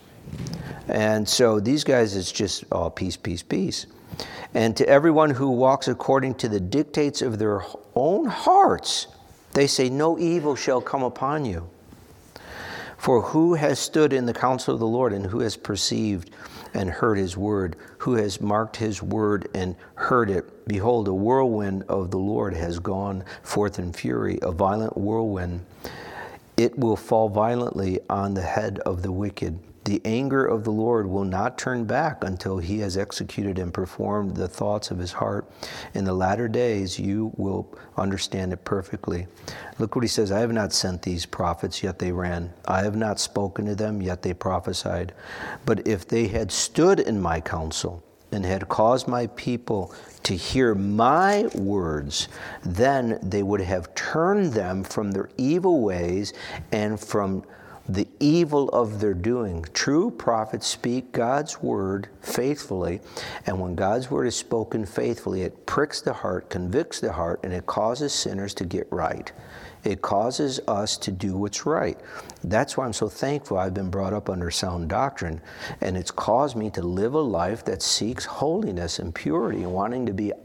[SPEAKER 1] And so these guys, it's just, oh, peace, peace, peace. And to everyone who walks according to the dictates of their own hearts, they say, no evil shall come upon you. For who has stood in the counsel of the Lord, and who has perceived and heard his word? Who has marked his word and heard it? Behold, a whirlwind of the Lord has gone forth in fury, a violent whirlwind. It will fall violently on the head of the wicked. The anger of the Lord will not turn back until he has executed and performed the thoughts of his heart. In the latter days you will understand it perfectly. Look what he says, I have not sent these prophets, yet they ran. I have not spoken to them, yet they prophesied. But if they had stood in my counsel and had caused my people to hear my words, then they would have turned them from their evil ways and from the evil of their doing. True prophets speak God's word faithfully, and when God's word is spoken faithfully, it pricks the heart, convicts the heart, and it causes sinners to get right. It causes us to do what's right. That's why I'm so thankful I've been brought up under sound doctrine, and it's caused me to live a life that seeks holiness and purity and wanting to be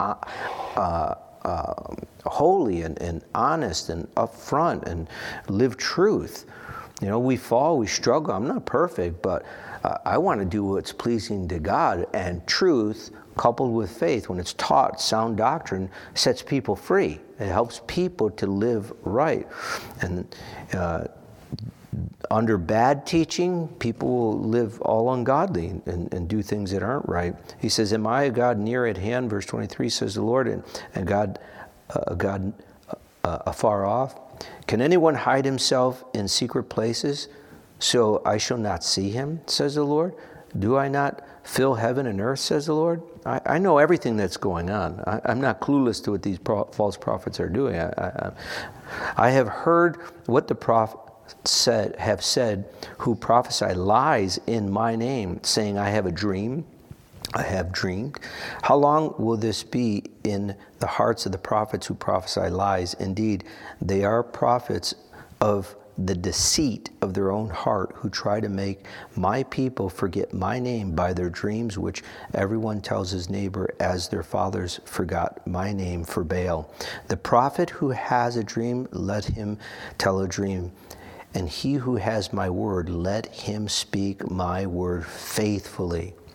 [SPEAKER 1] holy and honest and upfront and live truth. You know, we fall, we struggle. I'm not perfect, but I want to do what's pleasing to God. And truth, coupled with faith, when it's taught, sound doctrine, sets people free. It helps people to live right. And under bad teaching, people will live all ungodly and do things that aren't right. He says, am I a God near at hand? Verse 23 says the Lord, and God afar off. Can anyone hide himself in secret places so I shall not see him, says the Lord? Do I not fill heaven and earth, says the Lord? I know everything that's going on. I'm not clueless to what these false prophets are doing. I have heard what the prophets have said who prophesy lies in my name, saying, I have a dream. I have dreamed. How long will this be in the hearts of the prophets who prophesy lies? Indeed, they are prophets of the deceit of their own heart, who try to make my people forget my name by their dreams, which everyone tells his neighbor, as their fathers forgot my name for Baal. The prophet who has a dream, let him tell a dream. And he who has my word, let him speak my word faithfully.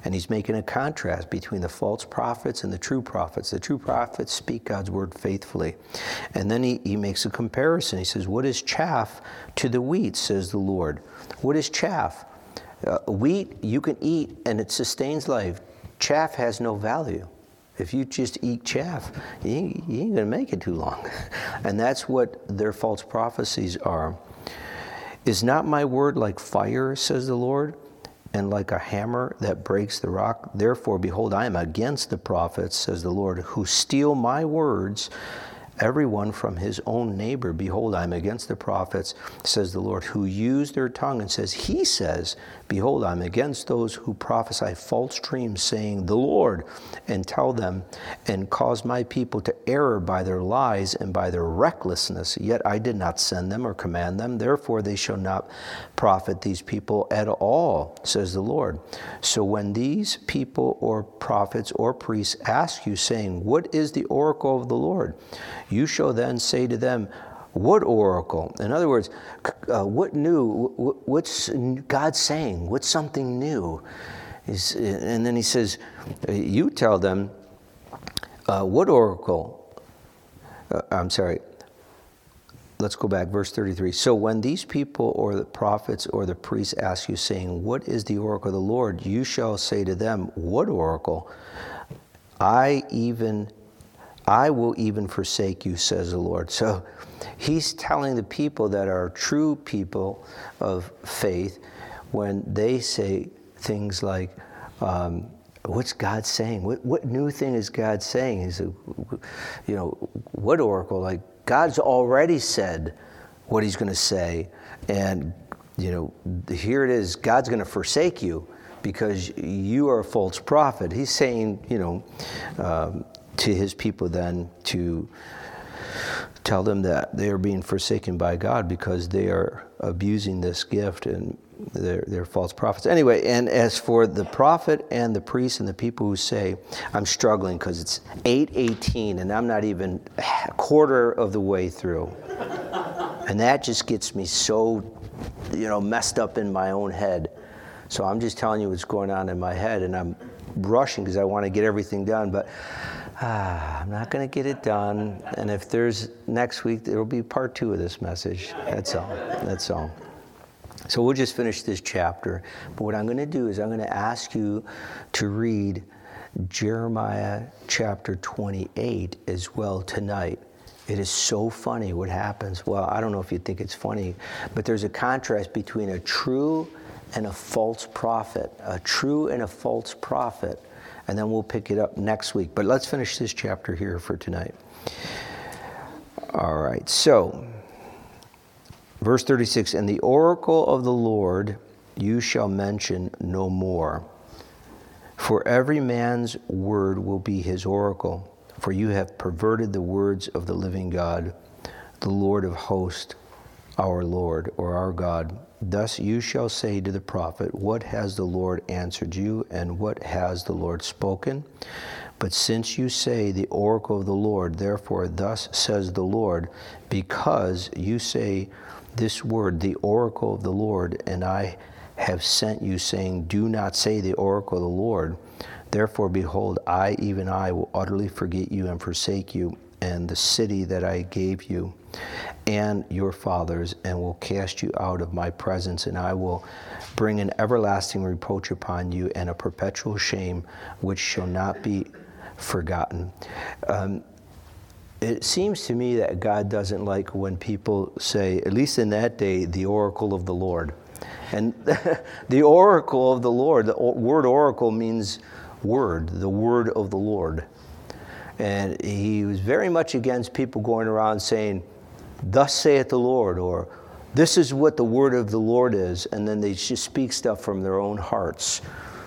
[SPEAKER 1] And he's making a contrast between the false prophets and the true prophets. The true prophets speak God's word faithfully. And then he makes a comparison. He says, what is chaff to the wheat, says the Lord. What is chaff? Wheat you can eat and it sustains life. Chaff has no value. If you just eat chaff, you ain't going to make it too long. And that's what their false prophecies are. Is not my word like fire, says the Lord, and like a hammer that breaks the rock? Therefore, behold, I am against the prophets, says the Lord, who steal my words, everyone from his own neighbor. Behold, I am against the prophets, says the Lord, who use their tongue and says, he says, behold, I am against those who prophesy false dreams, saying, the Lord, and tell them, and cause my people to err by their lies and by their recklessness. Yet I did not send them or command them. Therefore they shall not profit these people at all, says the Lord. So when these people or prophets or priests ask you, saying, what is the oracle of the Lord? You shall then say to them, what oracle? In other words, what new? What's God saying? What's something new? And then he says, you tell them, what oracle? I'm sorry. Let's go back, verse 33. So when these people or the prophets or the priests ask you, saying, what is the oracle of the Lord? You shall say to them, what oracle? I will even forsake you, says the Lord. So he's telling the people that are true people of faith, when they say things like, what's God saying? What new thing is God saying? He said, what oracle? Like, God's already said what he's going to say. And, here it is. God's going to forsake you because you are a false prophet. He's saying, to his people then to tell them that they are being forsaken by God because they are abusing this gift and they're false prophets. Anyway, and as for the prophet and the priest and the people who say, I'm struggling because it's 8:18 and I'm not even a quarter of the way through. And that just gets me so, messed up in my own head. So I'm just telling you what's going on in my head, and I'm rushing because I want to get everything done, but I'm not going to get it done. And if there's next week, there will be part 2 of this message. That's all. So we'll just finish this chapter. But what I'm going to do is I'm going to ask you to read Jeremiah chapter 28 as well tonight. It is so funny what happens. Well, I don't know if you think it's funny, but there's a contrast between a true and a false prophet. A true and a false prophet. And then we'll pick it up next week. But let's finish this chapter here for tonight. All right, so verse 36, and the oracle of the Lord you shall mention no more. For every man's word will be his oracle. For you have perverted the words of the living God, the Lord of hosts, our Lord, or our God. Thus you shall say to the prophet, what has the Lord answered you, and what has the Lord spoken? But since you say the oracle of the Lord, therefore thus says the Lord, because you say this word, the oracle of the Lord, and I have sent you, saying, do not say the oracle of the Lord. Therefore, behold, even I will utterly forget you and forsake you, and the city that I gave you and your fathers, and will cast you out of my presence, and I will bring an everlasting reproach upon you and a perpetual shame which shall not be forgotten. It seems to me that God doesn't like when people say, at least in that day, the oracle of the Lord. And the oracle of the Lord, the word oracle means word, the word of the Lord. And he was very much against people going around saying, thus saith the Lord, or this is what the word of the Lord is, and then they just speak stuff from their own hearts.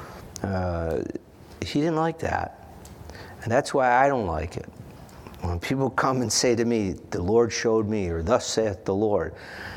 [SPEAKER 1] He didn't like that. And that's why I don't like it. When people come and say to me, the Lord showed me, or thus saith the Lord,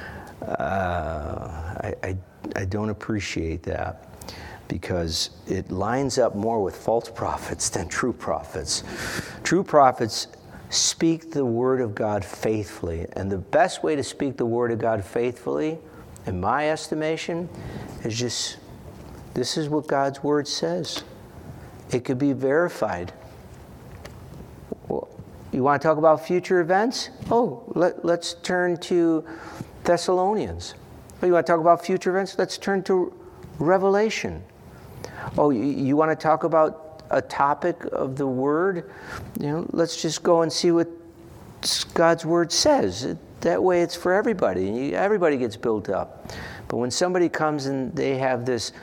[SPEAKER 1] I don't appreciate that, because it lines up more with false prophets than true prophets. True prophets speak the word of God faithfully. And the best way to speak the word of God faithfully, in my estimation, is just This is what God's Word says. It could be verified. Well, you want to talk about future events? Oh, let's turn to Thessalonians. Oh, you want to talk about future events? Let's turn to Revelation. Oh, you want to talk about a topic of the Word? Let's just go and see what God's Word says. That way it's for everybody. Everybody gets built up. But when somebody comes and they have this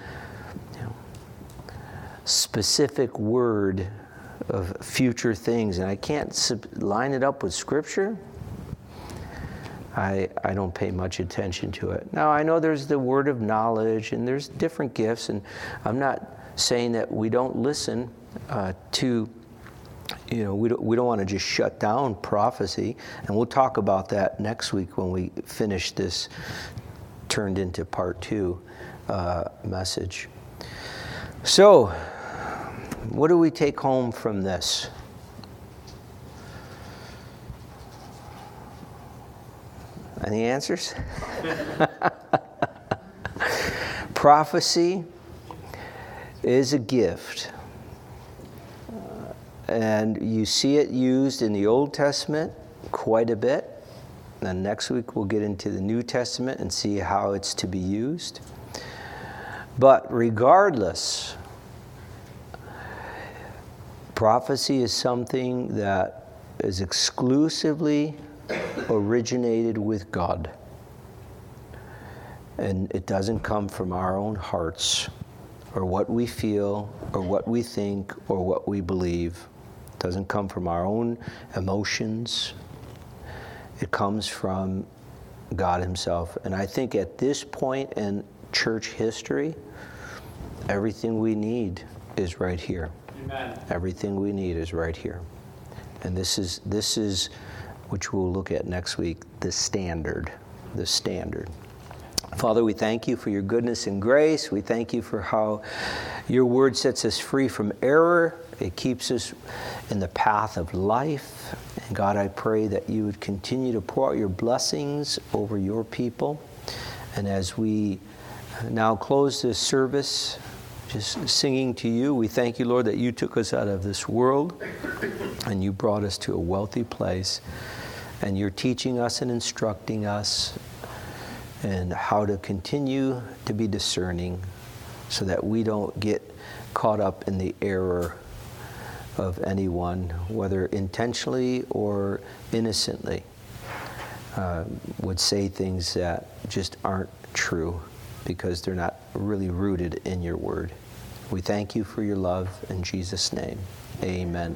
[SPEAKER 1] specific word of future things, and I can't line it up with Scripture, I don't pay much attention to it. Now, I know there's the word of knowledge, and there's different gifts, and I'm not saying that we don't listen to, we don't want to just shut down prophecy, and we'll talk about that next week when we finish this turned into part 2 message. So, what do we take home from this? Any answers? Prophecy is a gift. And you see it used in the Old Testament quite a bit. And next week we'll get into the New Testament and see how it's to be used. But regardless, prophecy is something that is exclusively originated with God. And it doesn't come from our own hearts or what we feel or what we think or what we believe. It doesn't come from our own emotions. It comes from God Himself. And I think at this point in church history, everything we need is right here.
[SPEAKER 2] Amen.
[SPEAKER 1] Everything we need is right here. And this is which we'll look at next week, the standard. The standard. Father, we thank you for your goodness and grace. We thank you for how your word sets us free from error. It keeps us in the path of life. And God, I pray that you would continue to pour out your blessings over your people. And as we now close this service, just singing to you, we thank you, Lord, that you took us out of this world and you brought us to a wealthy place. And you're teaching us and instructing us and how to continue to be discerning so that we don't get caught up in the error of anyone, whether intentionally or innocently, would say things that just aren't true because they're not really rooted in your word. We thank you for your love in Jesus' name. Amen.